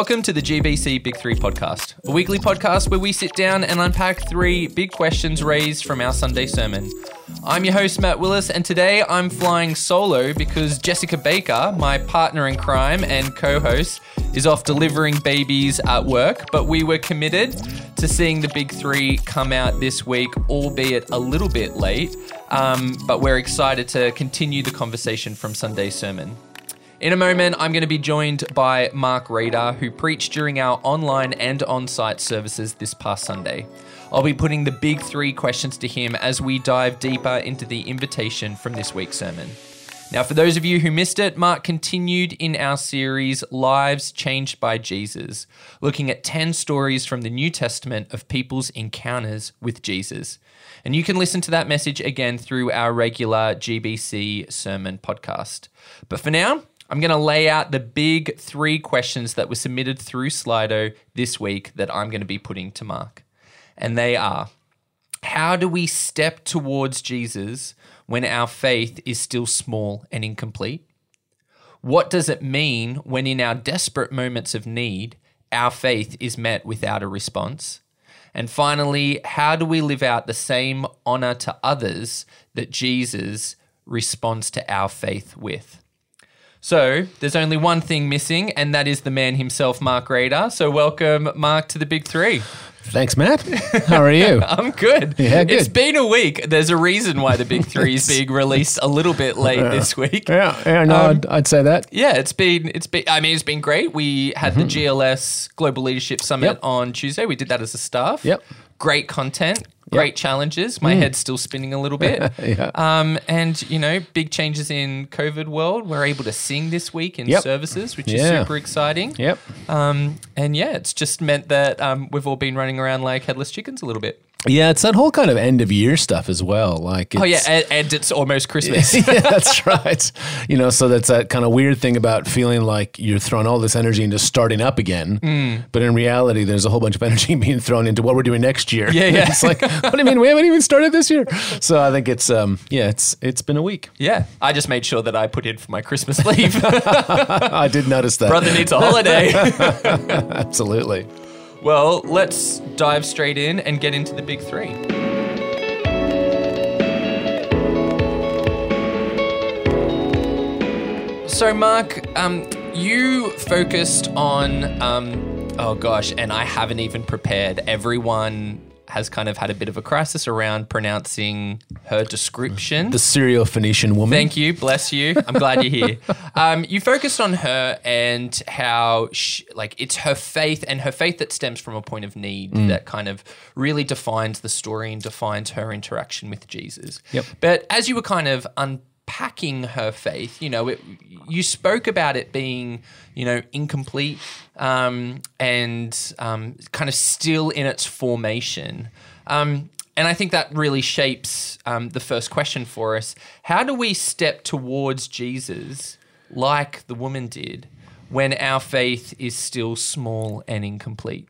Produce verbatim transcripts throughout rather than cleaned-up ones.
Welcome to the G B C Big Three podcast, a weekly podcast where we sit down and unpack three big questions raised from our Sunday sermon. I'm your host, Matt Willis, and today I'm flying solo because Jessica Baker, my partner in crime and co-host, is off delivering babies at work, but we were committed to seeing the Big Three come out this week, albeit a little bit late, um, but we're excited to continue the conversation from Sunday's sermon. In a moment, I'm going to be joined by Mark Radar, who preached during our online and on-site services this past Sunday. I'll be putting the big three questions to him as we dive deeper into the invitation from this week's sermon. Now, for those of you who missed it, Mark continued in our series, Lives Changed by Jesus, looking at ten stories from the New Testament of people's encounters with Jesus. And you can listen to that message again through our regular G B C sermon podcast. But for now, I'm going to lay out the big three questions that were submitted through Slido this week that I'm going to be putting to Mark. And they are, how do we step towards Jesus when our faith is still small and incomplete? What does it mean when in our desperate moments of need, our faith is met without a response? And finally, how do we live out the same honor to others that Jesus responds to our faith with? So there's only one thing missing, and that is the man himself, Mark Radar. So welcome, Mark, to the Big Three. Thanks, Matt. How are you? I'm good. Yeah, good. It's been a week. There's a reason why the Big Three is being released a little bit late yeah. this week. Yeah, yeah, no, um, I'd, I'd say that. Yeah, it's been, it's been. I mean, it's been great. We had mm-hmm. the G L S Global Leadership Summit yep. on Tuesday. We did that as a staff. Yep. Great content. Great yep. challenges. My mm. head's still spinning a little bit. yeah. Um, and, you know, big changes in COVID world. We're able to sing this week in yep. services, which yeah. is super exciting. Yep. Um, and, yeah, it's just meant that um, we've all been running around like headless chickens a little bit. Yeah, it's that whole kind of end of year stuff as well. Like, it's, oh yeah, and, and it's almost Christmas. yeah, that's right. You know, so that's that kind of weird thing about feeling like you're throwing all this energy into starting up again, mm. but in reality, there's a whole bunch of energy being thrown into what we're doing next year. Yeah, yeah. It's like, what do you mean we haven't even started this year? So I think it's, um, yeah, it's it's been a week. Yeah, I just made sure that I put in for my Christmas leave. I did notice that. Brother needs a holiday. Absolutely. Well, let's dive straight in and get into the Big Three. So, Mark, um, you focused on, um, oh gosh, and I haven't even prepared. Everyone has kind of had a bit of a crisis around pronouncing her description. The Syro-Phoenician woman. Thank you. Bless you. I'm glad you're here. Um, you focused on her and how, she, like, it's her faith and her faith that stems from a point of need mm. that kind of really defines the story and defines her interaction with Jesus. Yep. But as you were kind of unpacking her faith, you know, it, you spoke about it being, you know, incomplete um, and um, kind of still in its formation. Um, and I think that really shapes um, the first question for us. How do we step towards Jesus like the woman did when our faith is still small and incomplete?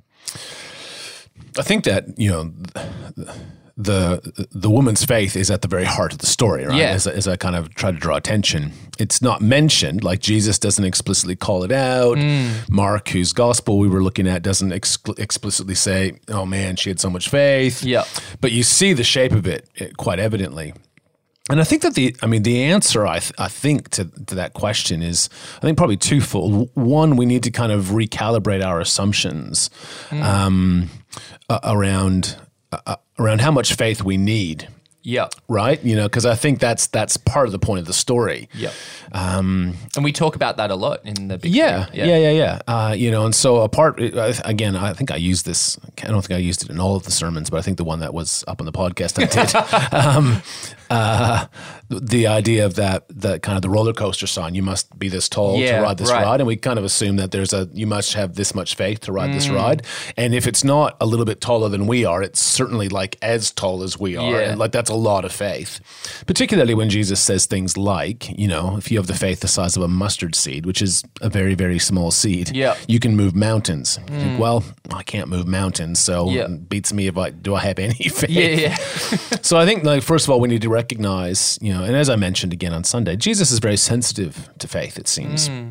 I think that, you know, the the woman's faith is at the very heart of the story, right? Yeah. As, as I kind of try to draw attention. It's not mentioned, like Jesus doesn't explicitly call it out. Mm. Mark, whose gospel we were looking at, doesn't ex- explicitly say, oh man, she had so much faith. Yeah. But you see the shape of it quite evidently. And I think that the, I mean, the answer I, th- I think to, to that question is, I think probably twofold. One, we need to kind of recalibrate our assumptions mm. um, uh, around uh, around how much faith we need. Yeah. Right? You know, because I think that's that's part of the point of the story. Yeah. Um, and we talk about that a lot in the big Yeah, yeah, yeah, yeah, yeah. Uh, you know, and so apart, again, I think I used this, I don't think I used it in all of the sermons, but I think the one that was up on the podcast I did. um, uh, the idea of that, that kind of the roller coaster sign, you must be this tall yeah, to ride this right. ride. And we kind of assume that there's a, you must have this much faith to ride mm. this ride. And if it's not a little bit taller than we are, it's certainly like as tall as we are. Yeah. And like that's a lot of faith, particularly when Jesus says things like, you know, if you have the faith the size of a mustard seed, which is a very, very small seed, yeah. you can move mountains. Mm. Like, well, I can't move mountains, so yeah. it beats me if I, do I have any faith? Yeah, yeah. So I think, like, first of all, we need to recognize, you know, and as I mentioned again on Sunday, Jesus is very sensitive to faith, it seems. Mm.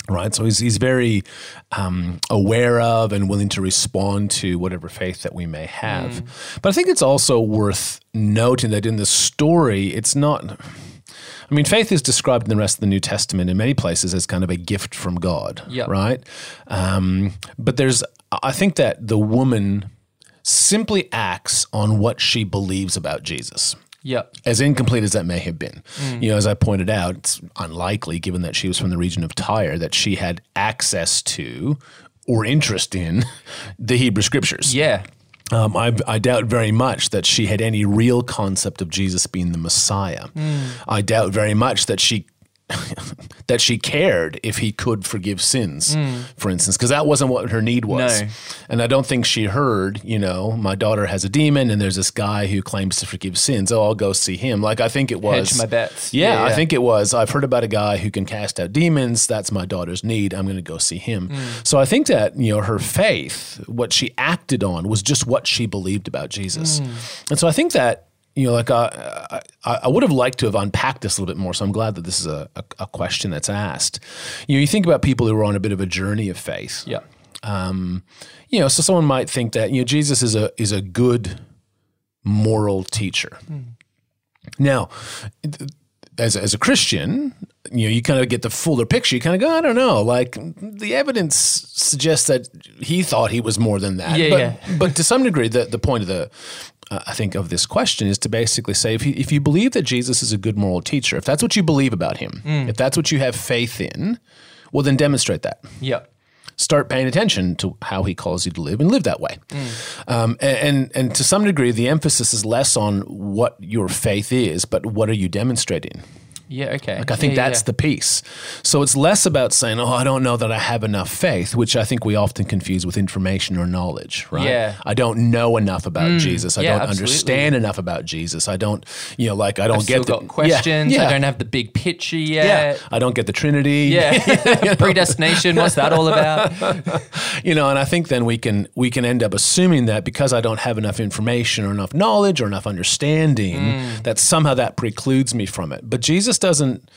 right? So he's he's very um, aware of and willing to respond to whatever faith that we may have. Mm. But I think it's also worth noting that in the story, it's not. I mean, faith is described in the rest of the New Testament in many places as kind of a gift from God, yep. right? Um, but there's, I think that the woman simply acts on what she believes about Jesus. Yep. As incomplete as that may have been. Mm. You know, as I pointed out, it's unlikely, given that she was from the region of Tyre, that she had access to or interest in the Hebrew Scriptures. Yeah. Um, I, I doubt very much that she had any real concept of Jesus being the Messiah. Mm. I doubt very much that she that she cared if he could forgive sins, mm. for instance, because that wasn't what her need was. No. And I don't think she heard, you know, my daughter has a demon and there's this guy who claims to forgive sins. Oh, I'll go see him. Like, I think it was. Hedge my bets. Yeah, yeah, I yeah. think it was. I've heard about a guy who can cast out demons. That's my daughter's need. I'm going to go see him. Mm. So I think that, you know, her faith, what she acted on was just what she believed about Jesus. Mm. And so I think that, you know, like uh, I, I would have liked to have unpacked this a little bit more, so I'm glad that this is a, a, a question that's asked. You know, you think about people who are on a bit of a journey of faith. Yeah. Um, you know, so someone might think that, you know, Jesus is a is a good moral teacher. Mm. Now, as as a Christian, you know, you kind of get the fuller picture. You kind of go, I don't know, like the evidence suggests that he thought he was more than that. Yeah, but, yeah. but to some degree, the the point of the Uh, I think of this question is to basically say, if you, if you believe that Jesus is a good moral teacher, if that's what you believe about him, mm. if that's what you have faith in, well, then demonstrate that. Yeah. Start paying attention to how he calls you to live and live that way. Mm. Um, and, and and to some degree, the emphasis is less on what your faith is, but what are you demonstrating? Yeah, okay. Like I think yeah, that's yeah. the piece. So it's less about saying, oh, I don't know that I have enough faith, which I think we often confuse with information or knowledge, right? Yeah. I don't know enough about Mm, Jesus. I yeah, don't absolutely. understand enough about Jesus. I don't, you know, like I don't I've get still the got questions. Yeah, yeah. I don't have the big picture yet. Yeah, I don't get the Trinity. Yeah. You know? Predestination, what's that all about? You know, and I think then we can we can end up assuming that because I don't have enough information or enough knowledge or enough understanding, mm. that somehow that precludes me from it. But Jesus doesn't.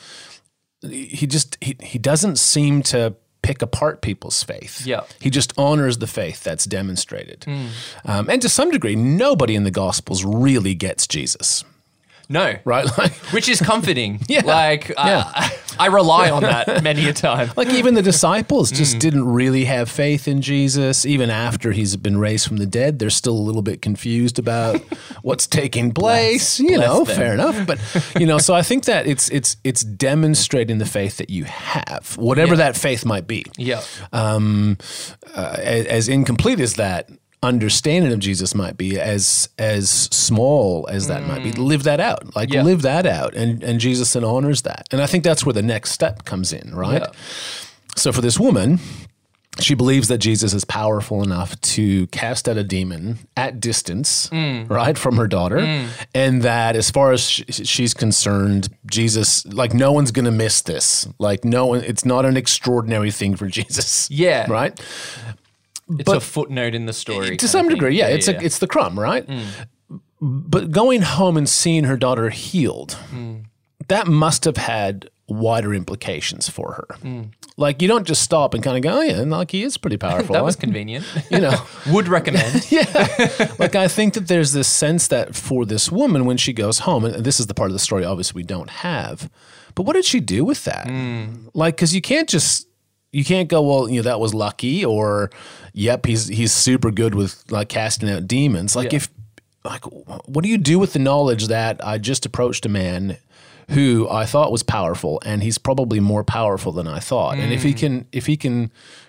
He just he, he doesn't seem to pick apart people's faith. Yeah. He just honors the faith that's demonstrated. Mm. Um, and to some degree, nobody in the Gospels really gets Jesus. No. Right? Like, which is comforting. Yeah. Like, Yeah. uh, I rely on that many a time. Like even the disciples just mm. didn't really have faith in Jesus. Even after he's been raised from the dead, they're still a little bit confused about what's taking place. Bless, you bless know, them. fair enough. But you know, so I think that it's it's it's demonstrating the faith that you have, whatever yeah. that faith might be. Yeah. Um, uh, as, as incomplete as that understanding of Jesus might be, as as small as that mm. might be, live that out. Like yeah. live that out, and and Jesus then honors that. And I think that's where the next step comes in, right? Yeah. So for this woman, she believes that Jesus is powerful enough to cast out a demon at distance, mm. right, from her daughter, mm. and that as far as she, she's concerned, Jesus, like no one's going to miss this. Like no one, it's not an extraordinary thing for Jesus. Yeah. Right? It's but a footnote in the story. To some degree, yeah, yeah, it's yeah. a, it's the crumb, right? Mm. But going home and seeing her daughter healed, mm. that must have had wider implications for her. Mm. Like you don't just stop and kind of go, oh yeah, like he is pretty powerful. That was convenient. You know, would recommend. Yeah, like I think that there's this sense that for this woman when she goes home, and this is the part of the story obviously we don't have, but what did she do with that? Mm. Like, because you can't just. You can't go, well, you know, that was lucky, or, yep, he's he's super good with like casting out demons. Like, yeah. if, like, what do you do with the knowledge that I just approached a man who I thought was powerful, and he's probably more powerful than I thought, mm. and if he can, if he can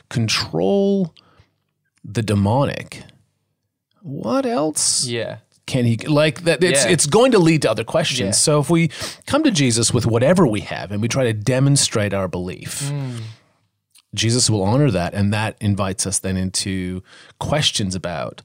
control the demonic, what else? Yeah. Can he like that? It's yeah. it's going to lead to other questions. Yeah. So if we come to Jesus with whatever we have, and we try to demonstrate our belief. Mm. Jesus will honor that, and that invites us then into questions about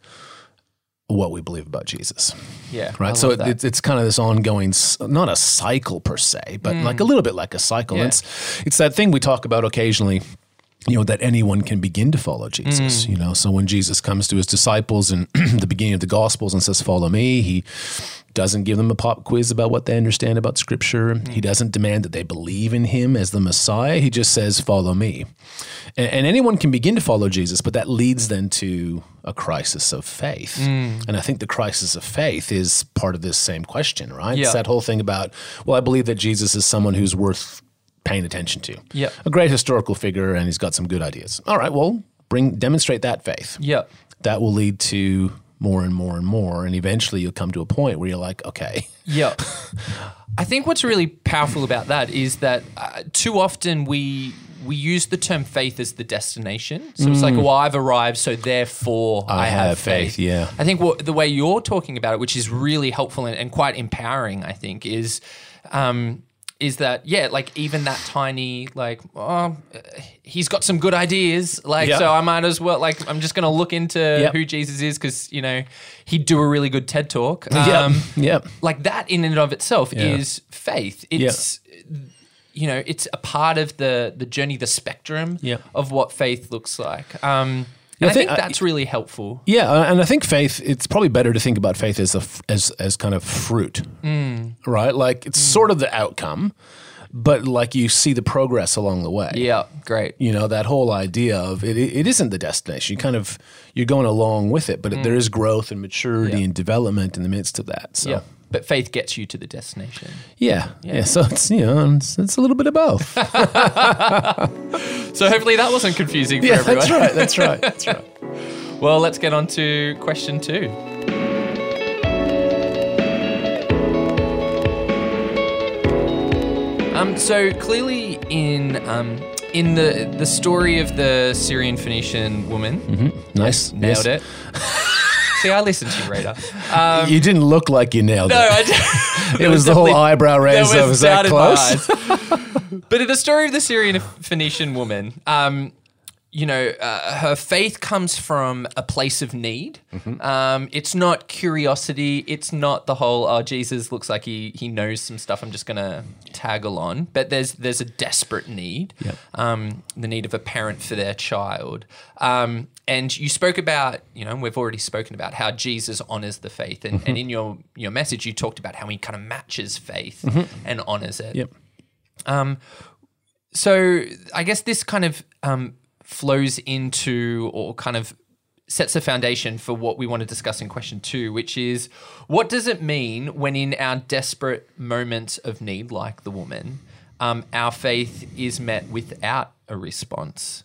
what we believe about Jesus. Yeah, right. I So love it, that. it's it's kind of this ongoing, not a cycle per se, but mm. like a little bit like a cycle. Yeah. It's it's that thing we talk about occasionally. You know, that anyone can begin to follow Jesus, mm. you know. So when Jesus comes to his disciples in the beginning of the Gospels and says, follow me, he doesn't give them a pop quiz about what they understand about Scripture. Mm. He doesn't demand that they believe in him as the Messiah. He just says, follow me. And, and anyone can begin to follow Jesus, but that leads then to a crisis of faith. Mm. And I think the crisis of faith is part of this same question, right? Yeah. It's that whole thing about, well, I believe that Jesus is someone who's worth paying attention to. Yeah. A great historical figure, and he's got some good ideas. All right, well, bring demonstrate that faith. Yeah. That will lead to more and more and more, and eventually you'll come to a point where you're like, okay. Yeah. I think what's really powerful about that is that uh, too often we we use the term faith as the destination. So mm. it's like, well, I've arrived, so therefore I, I have, have faith. faith. Yeah. I think what, the way you're talking about it, which is really helpful and, and quite empowering, I think, is um, is that, yeah, like even that tiny, like, oh, he's got some good ideas, like, yep. so I might as well, like, I'm just going to look into yep. who Jesus is because, you know, he'd do a really good TED Talk. Um, yep. yep. Like that in and of itself yeah. is faith. It's, yep. you know, it's a part of the the journey, the spectrum yep. of what faith looks like. Um, and I, I think, think that's I, really helpful. Yeah, and I think faith, it's probably better to think about faith as a, as as kind of fruit, mm. right? Like it's mm. sort of the outcome, but like you see the progress along the way. Yeah, great. You know, that whole idea of it, it isn't the destination. You kind of, you're going along with it, but mm. there is growth and maturity yeah. and development in the midst of that. So. Yeah. But faith gets you to the destination. Yeah, yeah. yeah. So it's, you know, it's, it's a little bit of both. So hopefully that wasn't confusing for yeah, everyone. That's right. That's right. That's right. Well, let's get on to question two. Um, so clearly in um, in the the story of the Syrian Phoenician woman, mm-hmm. nice, nailed yes. it. See, I listened to you, Rita. Um, you didn't look like you nailed no, it. No, I did. It was, was the whole eyebrow raise. Was, was that close? But in the story of the Syrian Phoenician woman, um, you know, uh, her faith comes from a place of need. Mm-hmm. Um, it's not curiosity. It's not the whole, oh, Jesus looks like he he knows some stuff. I'm just going to tag along. But there's there's a desperate need, yep. um, the need of a parent for their child. Um, and you spoke about, you know, we've already spoken about how Jesus honors the faith. And, mm-hmm. and in your, your message, you talked about how he kind of matches faith mm-hmm. and honors it. Yep. Um, so I guess this kind of um, flows into or kind of sets a foundation for what we want to discuss in question two, which is what does it mean when in our desperate moments of need, like the woman, um, our faith is met without a response?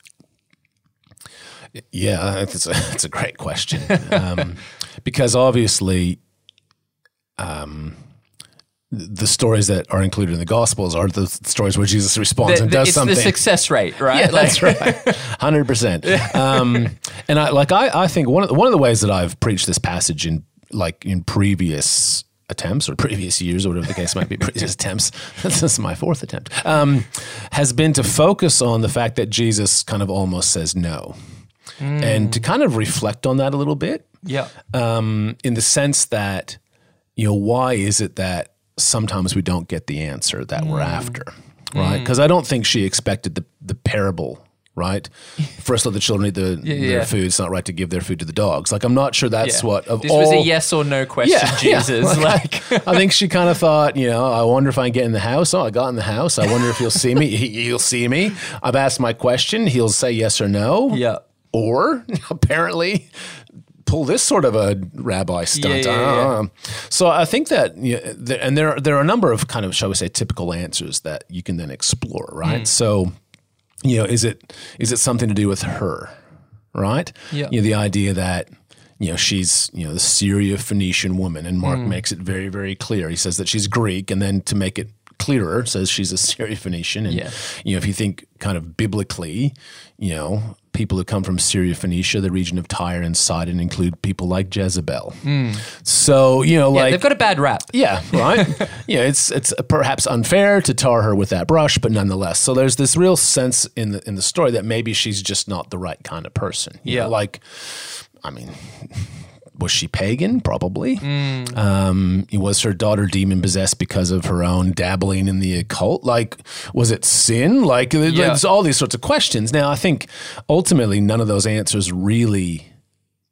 Yeah, it's a, it's a great question um, because obviously um, the stories that are included in the Gospels are the stories where Jesus responds the, and the, does it's something. It's the success rate, right? Yeah, like, that's right, one hundred percent. Um, and I like I, I think one of the, one of the ways that I've preached this passage in like in previous attempts or previous years or whatever the case might be, previous attempts, this is my fourth attempt, um, has been to focus on the fact that Jesus kind of almost says no. Mm. And to kind of reflect on that a little bit. Yeah. Um, in the sense that, you know, why is it that sometimes we don't get the answer that mm. we're after, right? Because mm. I don't think she expected the, the parable, right? First let the children eat the, yeah, their yeah. food. It's not right to give their food to the dogs. Like, I'm not sure that's yeah. what of this all. This was a yes or no question, yeah, Jesus. Yeah. Like, like I think she kind of thought, you know, I wonder if I can get in the house. Oh, I got in the house. I wonder if he'll see me. He, he'll see me. I've asked my question. He'll say yes or no. Yeah. Or apparently pull this sort of a rabbi stunt. Yeah, yeah, yeah. So I think that, you know, there, and there, there are a number of kind of, shall we say, typical answers that you can then explore, right? Mm. So, you know, is it is it something to do with her, right? Yeah. You know, the idea that, you know, she's, you know, the Syro-Phoenician woman, and Mark mm. makes it very, very clear. He says that she's Greek, and then to make it clearer, says she's a Syro-Phoenician. And, yeah. you know, if you think kind of biblically, you know, people who come from Syria-Phoenicia, the region of Tyre and Sidon, include people like Jezebel. Mm. So, you know, yeah, like... they've got a bad rap. Yeah, right? yeah, it's it's perhaps unfair to tar her with that brush, but nonetheless. So there's this real sense in the in the story that maybe she's just not the right kind of person. You yeah. know, like, I mean... Was she pagan? Probably. Mm. Um, was her daughter demon possessed because of her own dabbling in the occult? Like, was it sin? Like, yeah. there's all these sorts of questions. Now, I think ultimately none of those answers really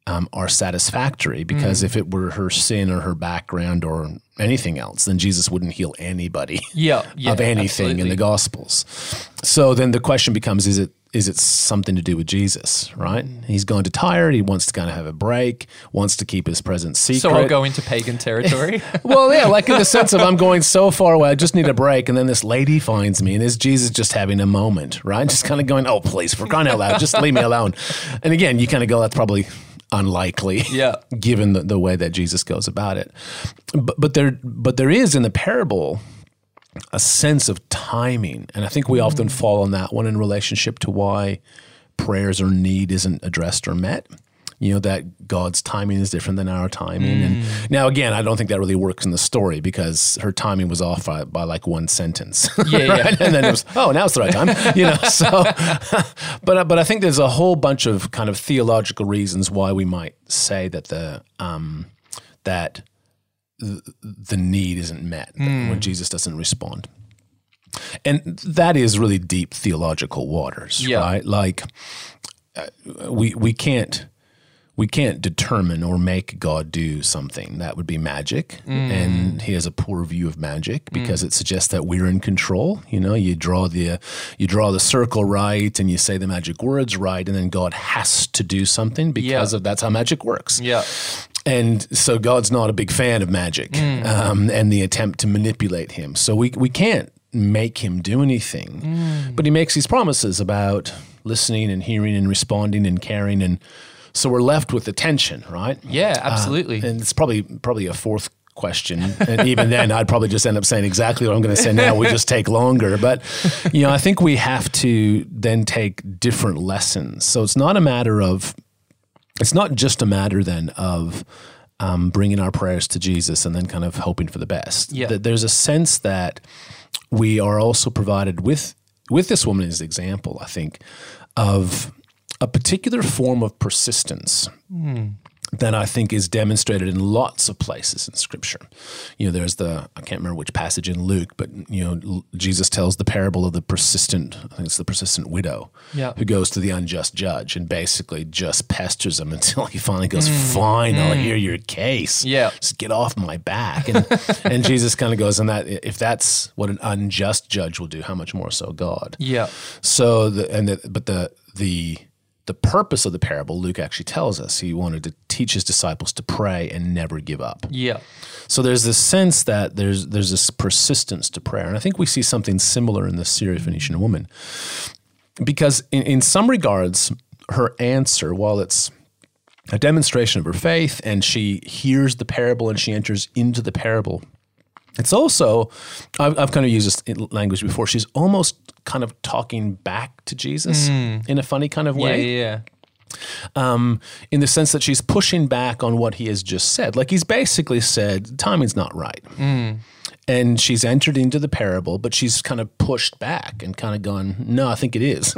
um, are satisfactory, because mm. if it were her sin or her background or anything else, then Jesus wouldn't heal anybody yeah, yeah, of anything absolutely. in the Gospels. So then the question becomes, is it is it something to do with Jesus, right? Mm. He's gone to tired, he wants to kind of have a break, wants to keep his presence secret. So I'll go into pagan territory? Well, yeah, like in the sense of I'm going so far away, I just need a break, and then this lady finds me, and is Jesus just having a moment, right? Just kind of going, oh, please, for crying out loud, just leave me alone. And again, you kind of go, that's probably unlikely, yeah. given the, the way that Jesus goes about it. But, but there, but there is in the parable a sense of timing, and I think we mm. often fall on that one in relationship to why prayers or need isn't addressed or met. You know, that God's timing is different than our timing. Mm. And now, again, I don't think that really works in the story, because her timing was off by, by like one sentence. Yeah, right? yeah. And then it was, oh, now it's the right time. You know, so, but but I think there's a whole bunch of kind of theological reasons why we might say that the um, that th- the need isn't met mm. when Jesus doesn't respond. And that is really deep theological waters, yeah. right? Like uh, we we can't. We can't determine or make God do something. That would be magic. Mm. And he has a poor view of magic, because mm. it suggests that we're in control. You know, you draw the you draw the circle right, and you say the magic words right, and then God has to do something because yeah. of that's how magic works. Yeah. And so God's not a big fan of magic mm. um, and the attempt to manipulate him. So we we can't make him do anything. Mm. But he makes these promises about listening and hearing and responding and caring, and so we're left with the tension, right? Yeah, absolutely. Uh, and it's probably probably a fourth question. And even then, I'd probably just end up saying exactly what I'm going to say now. We just take longer. But, you know, I think we have to then take different lessons. So it's not a matter of, it's not just a matter then of um, bringing our prayers to Jesus and then kind of hoping for the best. Yeah. That there's a sense that we are also provided with, with this woman as an example, I think, of a particular form of persistence mm. that I think is demonstrated in lots of places in Scripture. You know, there's the, I can't remember which passage in Luke, but, you know, Jesus tells the parable of the persistent, I think it's the persistent widow, yeah. who goes to the unjust judge and basically just pesters him until he finally goes, mm. fine, mm. I'll hear your case. Yeah. Just get off my back. And, and Jesus kind of goes, and that if that's what an unjust judge will do, how much more so God? Yeah. So, the, and the, but the, the, The purpose of the parable, Luke actually tells us, he wanted to teach his disciples to pray and never give up. Yeah. So there's this sense that there's there's this persistence to prayer. And I think we see something similar in the Syrophoenician woman. Because in, in some regards, her answer, while it's a demonstration of her faith and she hears the parable and she enters into the parable, it's also, I've, I've kind of used this language before, she's almost kind of talking back to Jesus mm. in a funny kind of way. Yeah, yeah, um, in the sense that she's pushing back on what he has just said. Like he's basically said, timing's not right. Mm. And she's entered into the parable, but she's kind of pushed back and kind of gone, no, I think it is.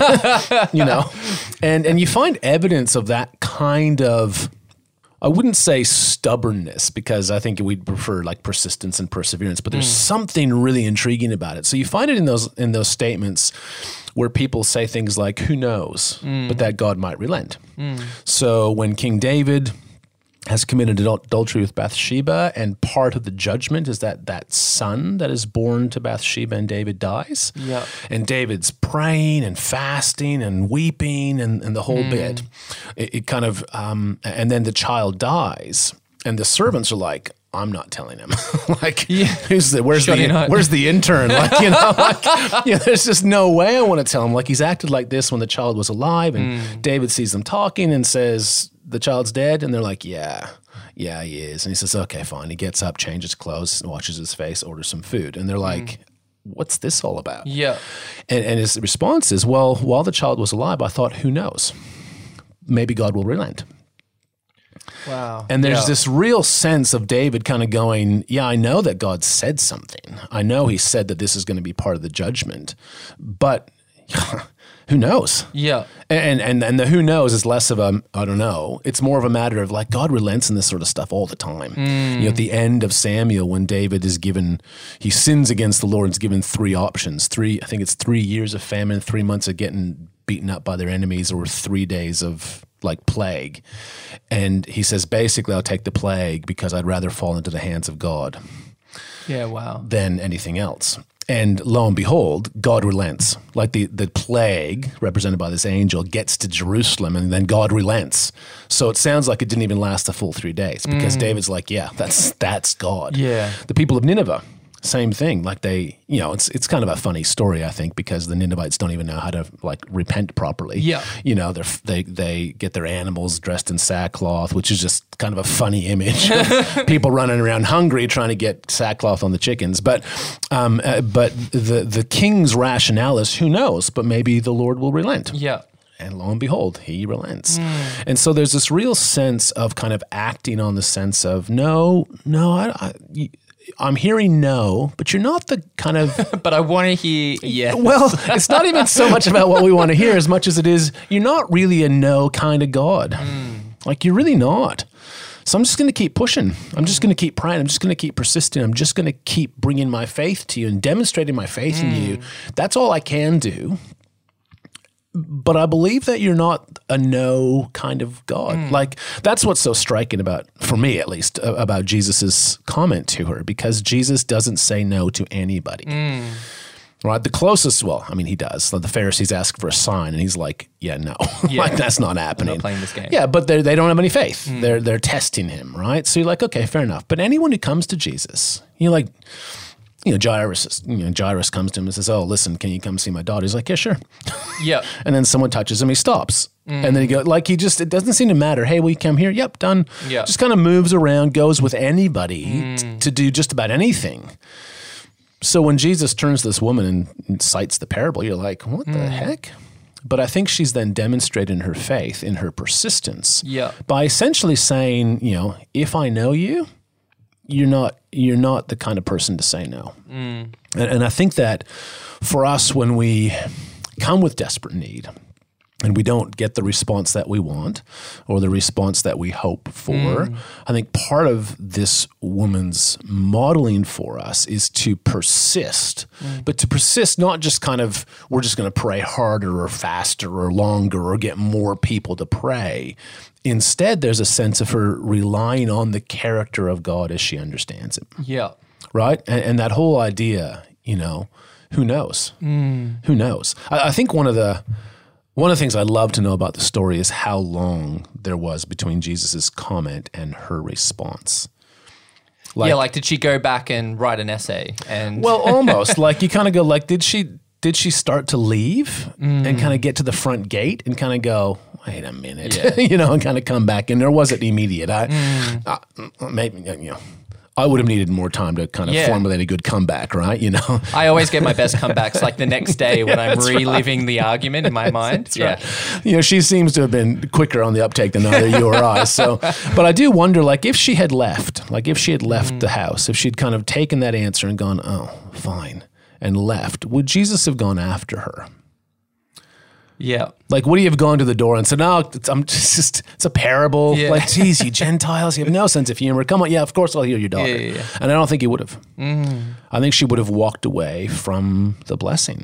You know? And, and you find evidence of that kind of, I wouldn't say stubbornness, because I think we'd prefer like persistence and perseverance, but there's mm. something really intriguing about it. So you find it in those in those statements where people say things like, who knows, mm. but that God might relent. Mm. So when King David has committed adultery with Bathsheba, and part of the judgment is that that son that is born to Bathsheba and David dies. Yeah. And David's praying and fasting and weeping and, and the whole mm. bit. It, it kind of, um, and then the child dies, and the servants are like, I'm not telling him. Like, yeah. who's the, where's Shut the, where's the intern? Like, you know, like, you know, there's just no way I want to tell him. Like, he's acted like this when the child was alive, and mm. David sees them talking and says, the child's dead, and they're like, yeah, yeah, he is. And he says, okay, fine. He gets up, changes clothes, washes his face, orders some food. And they're like, mm. what's this all about? Yeah. And, and his response is, well, while the child was alive, I thought, who knows? Maybe God will relent. Wow. And there's yeah. this real sense of David kind of going, yeah, I know that God said something. I know he said that this is going to be part of the judgment, but who knows? Yeah. And, and and the who knows is less of a, I don't know. It's more of a matter of like, God relents in this sort of stuff all the time. Mm. You know, at the end of Samuel, when David is given, he sins against the Lord, is given three options. Three, I think it's three years of famine, three months of getting beaten up by their enemies, or three days of like plague. And he says, basically, I'll take the plague because I'd rather fall into the hands of God Yeah, wow. than anything else. And lo and behold, God relents. Like the, the plague, represented by this angel, gets to Jerusalem, and then God relents. So it sounds like it didn't even last the full three days because David's like, yeah, that's that's God. Yeah. The people of Nineveh, same thing. Like they, you know, it's it's kind of a funny story, I think, because the Ninevites don't even know how to like repent properly. Yeah. You know, they they they get their animals dressed in sackcloth, which is just kind of a funny image of people running around hungry trying to get sackcloth on the chickens. But um, uh, but the the king's rationale is, who knows? But maybe the Lord will relent. Yeah. And lo and behold, he relents. Mm. And so there's this real sense of kind of acting on the sense of, no, no, I, I, I'm hearing no, but you're not the kind of... But I want to hear yes. Well, it's not even so much about what we want to hear as much as it is, you're not really a no kind of God. Mm. Like, you're really not. So I'm just going to keep pushing. I'm just going to keep praying. I'm just going to keep persisting. I'm just going to keep bringing my faith to you and demonstrating my faith mm. in you. That's all I can do. But I believe that you're not a no kind of God. Mm. Like, that's what's so striking about, for me at least, uh, about Jesus's comment to her, because Jesus doesn't say no to anybody. Mm. Right? The closest, well, I mean, he does. Like the Pharisees ask for a sign, and he's like, yeah, no. Yeah. Like, that's not happening. I'm not playing this game. Yeah, but they don't have any faith. Mm. They're, they're testing him, right? So you're like, okay, fair enough. But anyone who comes to Jesus, you're like... You know, Jairus, you know, Jairus comes to him and says, oh, listen, can you come see my daughter? He's like, yeah, sure. Yeah. And then someone touches him, he stops. Mm. And then he goes, like, he just, it doesn't seem to matter. Hey, will you come here? Yep, done. Yeah. Just kind of moves around, goes with anybody mm. t- to do just about anything. So when Jesus turns to this woman and, and cites the parable, you're like, what mm. the heck? But I think she's then demonstrated in her faith, in her persistence, yeah. by essentially saying, you know, if I know you, you're not you're not the kind of person to say no. Mm. And, and I think that for us, when we come with desperate need and we don't get the response that we want or the response that we hope for, mm. I think part of this woman's modeling for us is to persist, mm. but to persist not just kind of, we're just going to pray harder or faster or longer or get more people to pray. Instead, there's a sense of her relying on the character of God as she understands it. Yeah. Right? And, and that whole idea, you know, who knows? Mm. Who knows? I, I think one of the one of the things I'd love to know about the story is how long there was between Jesus's comment and her response. Like, yeah, like did she go back and write an essay? And well, almost. Like you kind of go, like, did she did she start to leave mm. and kind of get to the front gate and kind of go, wait a minute, yeah. you know, and kind of come back. And there wasn't immediate. I, mm. I maybe, you know, I would have needed more time to kind of yeah. formulate a good comeback, right? You know, I always get my best comebacks like the next day when yeah, I'm reliving right. the argument in my mind. That's yeah, right. You know, she seems to have been quicker on the uptake than either you or I. So, but I do wonder, like, if she had left, like if she had left mm. the house, if she'd kind of taken that answer and gone, oh, fine, and left, would Jesus have gone after her? Yeah. Like, would he have gone to the door and said, no, it's, I'm just, it's a parable. Yeah. Like, geez, you Gentiles, you have no sense of humor. Come on. Yeah, of course I'll heal your daughter. Yeah, yeah, yeah. And I don't think he would have. Mm. I think she would have walked away from the blessing.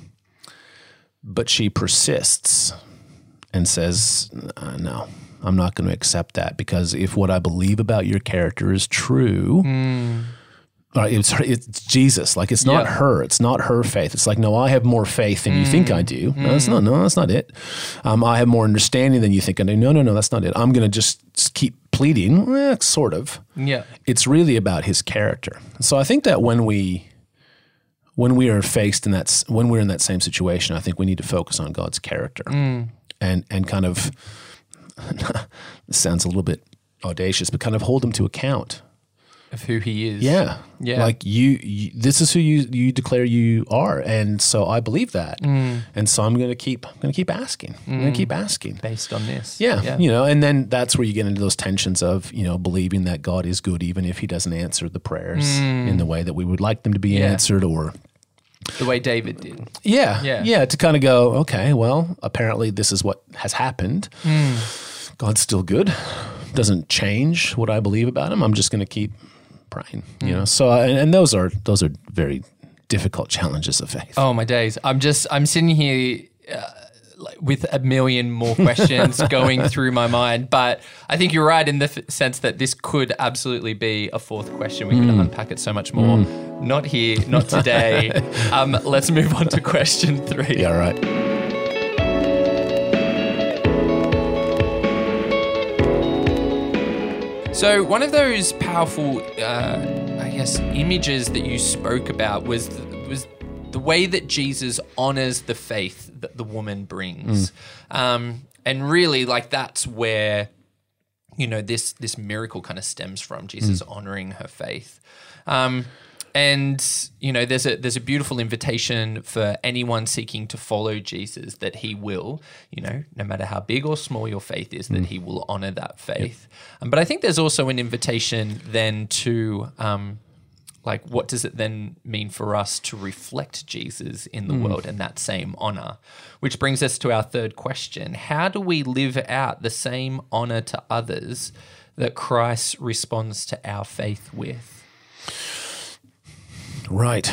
But she persists and says, uh, no, I'm not going to accept that, because if what I believe about your character is true, mm. It's, it's Jesus. Like, it's not yeah. her. It's not her faith. It's like, no, I have more faith than mm. you think I do. No, that's not, no, that's not it. Um, I have more understanding than you think I do. No, no, no, that's not it. I'm going to just keep pleading. Eh, sort of. Yeah. It's really about his character. So I think that when we, when we are faced in that, when we're in that same situation, I think we need to focus on God's character mm. and, and kind of, this sounds a little bit audacious, but kind of hold him to account. Of who he is. Yeah. Yeah. Like you, you this is who you, you declare you are. And so I believe that. Mm. And so I'm going to keep, I'm going to keep asking. Mm. I'm going to keep asking. Based on this. Yeah, yeah. You know, and then that's where you get into those tensions of, you know, believing that God is good, even if he doesn't answer the prayers mm. in the way that we would like them to be yeah. answered, or the way David did. Yeah. Yeah. Yeah. To kind of go, okay, well, apparently this is what has happened. Mm. God's still good. Doesn't change what I believe about him. I'm just going to keep praying, you know. So, and, and those are those are very difficult challenges of faith. Oh my days! I'm just I'm sitting here, uh, like, with a million more questions going through my mind. But I think you're right in the f- sense that this could absolutely be a fourth question. We could Mm. unpack it so much more. Mm. Not here, not today. um, let's move on to question three. Yeah, right. So one of those powerful, uh, I guess, images that you spoke about was the, was the way that Jesus honors the faith that the woman brings, mm. um, and really, like that's where you know this this miracle kind of stems from. Jesus mm. honoring her faith. Um, And, you know, there's a there's a beautiful invitation for anyone seeking to follow Jesus that he will, you know, no matter how big or small your faith is, that mm. he will honor that faith. Yep. Um, but I think there's also an invitation then to, um, like, what does it then mean for us to reflect Jesus in the mm. world and that same honor? Which brings us to our third question. How do we live out the same honor to others that Christ responds to our faith with? Right.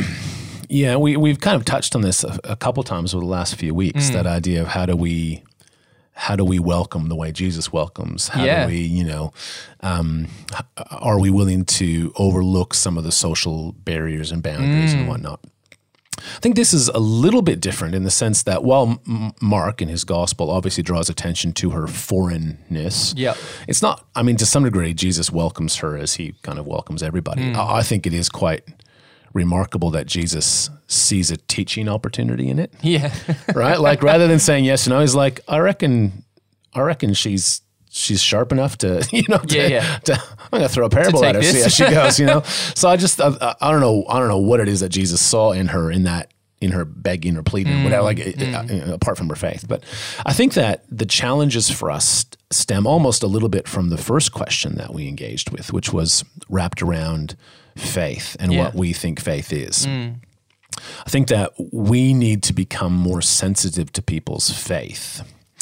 Yeah, we, we've kind of touched on this a, a couple times over the last few weeks, mm. that idea of how do we how do we welcome the way Jesus welcomes? How yeah. do we, you know, um, are we willing to overlook some of the social barriers and boundaries mm. and whatnot? I think this is a little bit different in the sense that while M- Mark in his gospel obviously draws attention to her foreignness, yeah. it's not, I mean, to some degree, Jesus welcomes her as he kind of welcomes everybody. Mm. I, I think it is quite remarkable that Jesus sees a teaching opportunity in it. Yeah. Right? Like rather than saying yes or no, he's like, I reckon, I reckon she's she's sharp enough to, you know, to, yeah, yeah. to I'm going to throw a parable at her, see how she goes, you know? So I just, I, I don't know, I don't know what it is that Jesus saw in her, in that, in her begging or pleading, mm, whatever, like mm. it, uh, apart from her faith. But I think that the challenges for us stem almost a little bit from the first question that we engaged with, which was wrapped around faith and yeah. what we think faith is. Mm. I think that we need to become more sensitive to people's faith.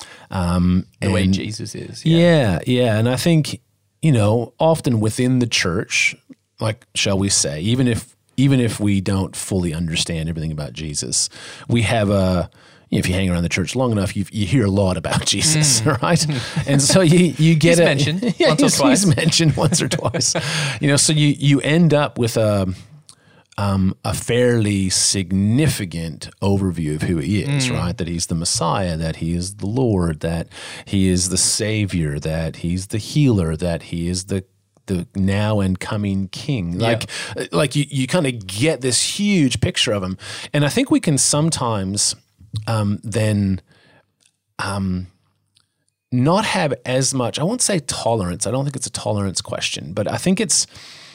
Um, the and, way Jesus is. Yeah. yeah, yeah. And I think, you know, often within the church, like, shall we say, even if even if we don't fully understand everything about Jesus, we have a, you know, if you hang around the church long enough, you you hear a lot about Jesus, mm. right? And so you you get he's a, mentioned yeah, once he's, or twice. He's mentioned once or twice. You know, so you you end up with a um, a fairly significant overview of who he is, mm. right? That he's the Messiah, that he is the Lord, that he is the Savior, that he's the healer, that he is the the now and coming King. Like, yeah. like you, you kind of get this huge picture of him. And I think we can sometimes um, then um, not have as much, I won't say tolerance. I don't think it's a tolerance question, but I think it's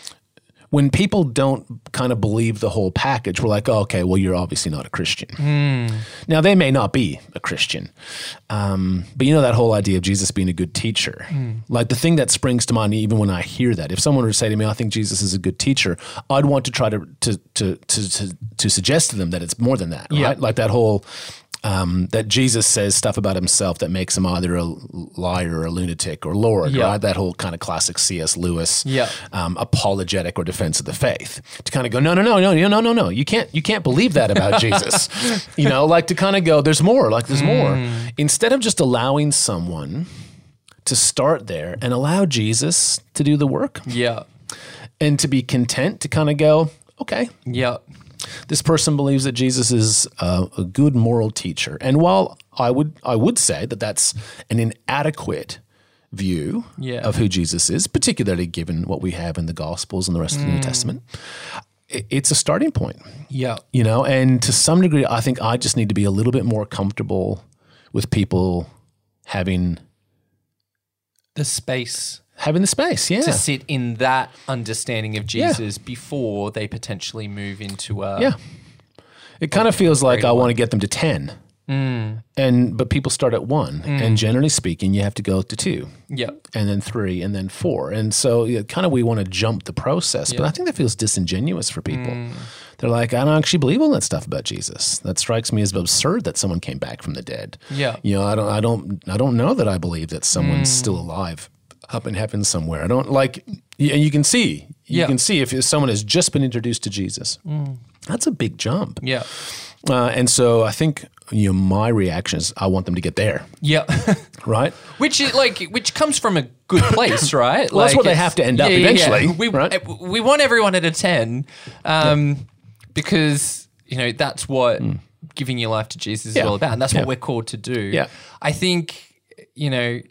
when people don't kind of believe the whole package, we're like, oh, okay, well, you're obviously not a Christian. Mm. Now, they may not be a Christian, um, but you know that whole idea of Jesus being a good teacher. Mm. Like the thing that springs to mind even when I hear that, if someone were to say to me, I think Jesus is a good teacher, I'd want to try to to to to, to, to suggest to them that it's more than that, right? Yeah. Like that whole... Um, that Jesus says stuff about himself that makes him either a liar or a lunatic or Lord, yeah. right? That whole kind of classic C S Lewis yeah. um, apologetic or defense of the faith. To kind of go, no, no, no, no, no, no, no, no. You can't, you can't believe that about Jesus. You know, like to kind of go, there's more, like there's mm. more. Instead of just allowing someone to start there and allow Jesus to do the work. Yeah. And to be content to kind of go, okay. Yeah. This person believes that Jesus is a, a good moral teacher. And while I would I would say that that's an inadequate view yeah. of who Jesus is, particularly given what we have in the Gospels and the rest mm. of the New Testament, it, it's a starting point. Yeah. You know, and to some degree, I think I just need to be a little bit more comfortable with people having the space. Having the space, yeah. To sit in that understanding of Jesus yeah. before they potentially move into a... Yeah. It kind of feels like I want to get them to ten. Mm. and But people start at one. Mm. And generally speaking, you have to go to two. Yeah. And then three, and then four. And so yeah, kind of we want to jump the process. Yeah. But I think that feels disingenuous for people. Mm. They're like, I don't actually believe all that stuff about Jesus. That strikes me as absurd that someone came back from the dead. Yeah. You know, I don't, I don't, I don't know that I believe that someone's mm. still alive up in heaven somewhere. I don't like, and you can see, you yeah. can see if someone has just been introduced to Jesus, mm. that's a big jump. Yeah. Uh, and so I think, you know, my reaction is I want them to get there, Yeah. right? Which is like, which comes from a good place, right? Well, that's Like, where they it's- have to end up yeah, yeah, yeah. eventually, We right? we want everyone at a ten, um, because you know that's what giving your life to Jesus Yeah. is all about, and that's Yeah. what we're called to do. Yeah. I think you know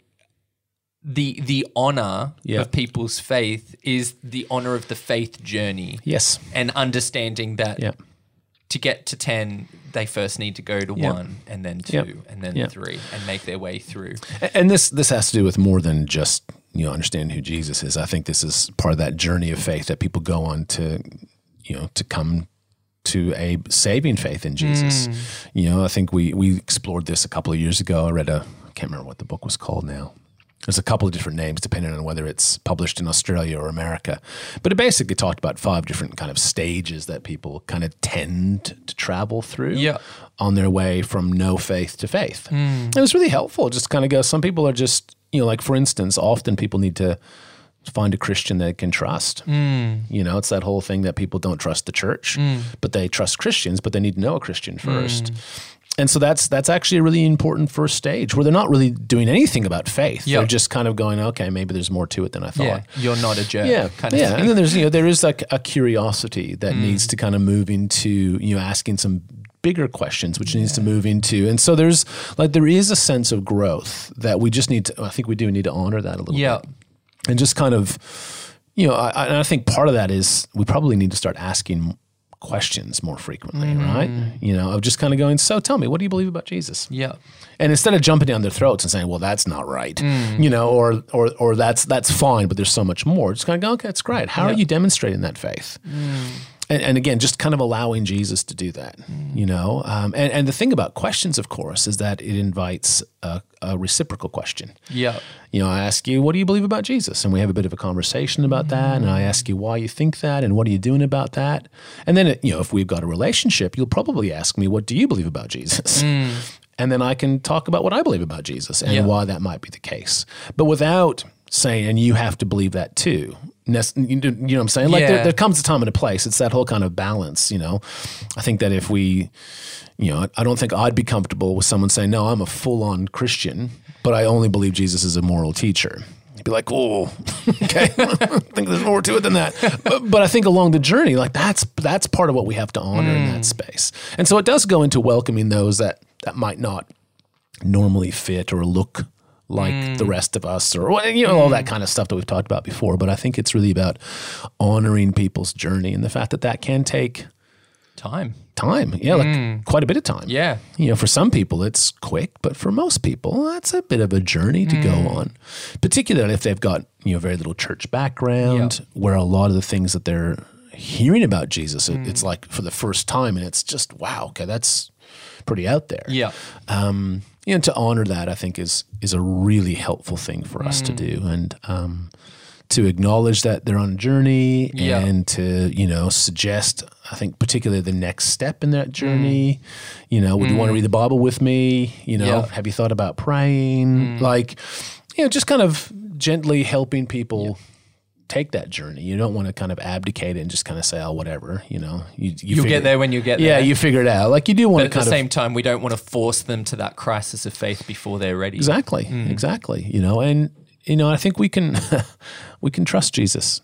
the the honor Yeah. of people's faith is the honor of the faith journey, Yes. and understanding that Yeah. to get to ten, they first need to go to Yeah. one, and then two, Yeah. and then Yeah. three, and make their way through. And this this has to do with more than just, you know, understanding who Jesus is. I think this is part of that journey of faith that people go on to, you know, to come to a saving faith in Jesus. You know, I think we we explored this a couple of years ago. I read a, I can't remember what the book was called now. There's a couple of different names depending on whether it's published in Australia or America. But it basically talked about five different kind of stages that people kind of tend to travel through Yeah. on their way from no faith to faith. It was really helpful. Just kind of go, some people are just, you know, like for instance, often people need to find a Christian they can trust. You know, it's that whole thing that people don't trust the church, but they trust Christians, but they need to know a Christian first. And so that's that's actually a really important first stage where they're not really doing anything about faith. Yeah. They're just kind of going, okay, maybe there's more to it than I thought. Yeah, you're not a jerk. Yeah, kind of yeah. thing. And then there's, you know, there is like a curiosity that needs to kind of move into, you know, asking some bigger questions, which needs to move into. And so there's like, there is a sense of growth that we just need to, I think we do need to honor that a little Yeah. bit. And just kind of, you know, I, and I think part of that is we probably need to start asking questions more frequently, right? You know, of just kind of going, so tell me, what do you believe about Jesus? Yeah. And instead of jumping down their throats and saying, well, that's not right, you know, or or or that's that's fine, but there's so much more. Just kind of go, okay, that's great. How are Yeah. you demonstrating that faith? And, and again, just kind of allowing Jesus to do that, you know. Um, and, and the thing about questions, of course, is that it invites a, a reciprocal question. Yeah. You know, I ask you, what do you believe about Jesus? And we have a bit of a conversation about that. And I ask you why you think that and what are you doing about that? And then, you know, if we've got a relationship, you'll probably ask me, what do you believe about Jesus? And then I can talk about what I believe about Jesus and Yeah. why that might be the case. But without saying, and you have to believe that too. Nec- You know you know what I'm saying? Like Yeah. there, there comes a time and a place. It's that whole kind of balance, you know. I think that if we, you know, I don't think I'd be comfortable with someone saying, no, I'm a full-on Christian, but I only believe Jesus is a moral teacher. You'd be like, oh, okay. I think there's more to it than that. But, but I think along the journey, like that's that's part of what we have to honor in that space. And so it does go into welcoming those that, that might not normally fit or look like the rest of us, or you know, all that kind of stuff that we've talked about before. But I think it's really about honoring people's journey and the fact that that can take Time. time. Yeah, like quite a bit of time. Yeah. You know, for some people it's quick, but for most people that's a bit of a journey to go on, particularly if they've got, you know, very little church background, where a lot of the things that they're hearing about Jesus, it, it's like for the first time, and it's just, wow, okay, that's pretty out there. Yeah. Um, you know, to honor that, I think is is a really helpful thing for us to do, and um, to acknowledge that they're on a journey, Yeah. and to, you know, suggest, I think, particularly the next step in that journey. You know, would you want to read the Bible with me? You know, Yeah. have you thought about praying? Like, you know, just kind of gently helping people take that journey. You don't want to kind of abdicate it and just kind of say, oh, whatever, you know. You, you You'll figure- get there when you get Yeah, there. you figure it out. Like you do want But to at the kind of same time, we don't want to force them to that crisis of faith before they're ready. Exactly, exactly. You know, and you know, I think we can we can trust Jesus.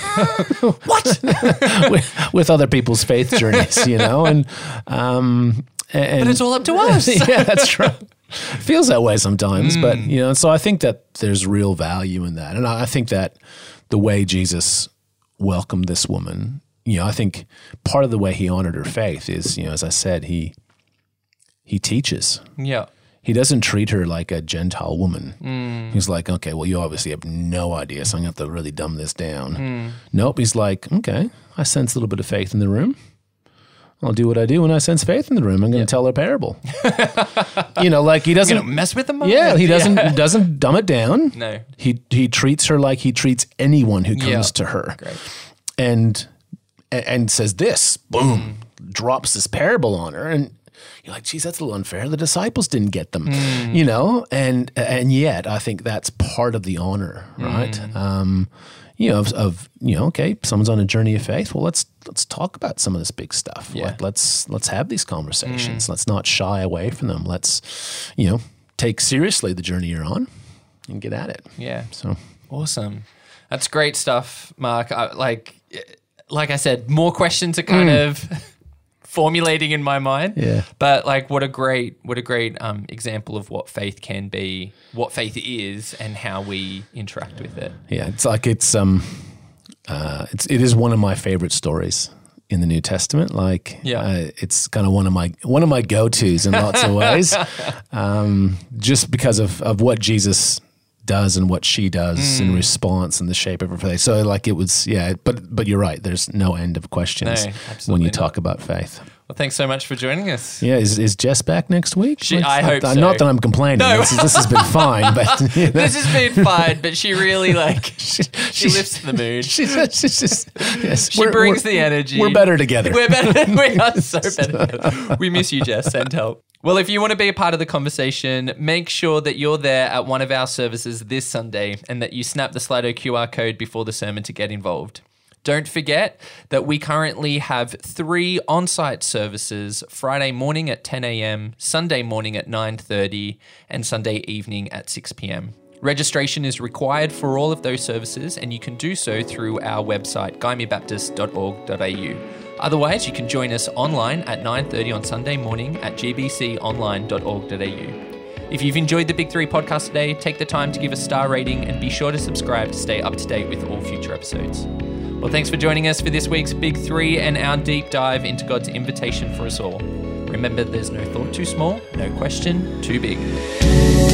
What with, with other people's faith journeys, you know, and um, and But it's all up to us. yeah, that's true. Feels that way sometimes, but you know, so I think that there's real value in that, and I, I think that the way Jesus welcomed this woman, you know, I think part of the way he honored her faith is, you know, as I said, he he teaches. Yeah. He doesn't treat her like a Gentile woman. He's like, okay, well, you obviously have no idea, so I'm going to have to really dumb this down. Nope. He's like, okay, I sense a little bit of faith in the room. I'll do what I do when I sense faith in the room. I'm going to tell her a parable. You know, like he You doesn't know, mess with them. Yeah, he doesn't doesn't dumb it down. No. He he treats her like he treats anyone who comes Yeah. to her. Great. And and says this, boom, drops this parable on her, and you're like, geez, that's a little unfair. The disciples didn't get them, you know, and and yet I think that's part of the honor, right? Um, you know, of, of you know, okay, someone's on a journey of faith. Well, let's let's talk about some of this big stuff. Yeah. Like, let's let's have these conversations. Mm. Let's not shy away from them. Let's, you know, take seriously the journey you're on and get at it. Yeah. So awesome. That's great stuff, Mark. I, like, like I said, more questions are kind mm. of formulating in my mind. Yeah. But like, what a great, what a great um, example of what faith can be, what faith is, and how we interact with it. Yeah, it's like it's um, uh, it's it is one of my favorite stories in the New Testament. Like, yeah. uh, it's kind of one of my one of my go-tos in lots of ways, um, just because of of what Jesus does and what she does mm. in response and the shape of her faith. So like it was, yeah, but but you're right. There's no end of questions no, when you not. talk about faith. Well, thanks so much for joining us. Yeah, is, is Jess back next week? She, like, I hope not, so. Not that I'm complaining. No. This, this has been fine, but you know. This has been fine. But she really like she, she lifts the mood. She's, she's just yes. She brings the energy. We're better together. We're better. We are so better together. We miss you, Jess. Send help. Well, if you want to be a part of the conversation, make sure that you're there at one of our services this Sunday and that you snap the Slido Q R code before the sermon to get involved. Don't forget that we currently have three on-site services, Friday morning at ten a.m., Sunday morning at nine thirty, and Sunday evening at six p.m. Registration is required for all of those services, and you can do so through our website, gymea baptist dot org dot a u. Otherwise, you can join us online at nine thirty on Sunday morning at g b c online dot org dot a u. If you've enjoyed the Big Three podcast today, take the time to give a star rating and be sure to subscribe to stay up to date with all future episodes. Well, thanks for joining us for this week's Big Three and our deep dive into God's invitation for us all. Remember, there's no thought too small, no question too big.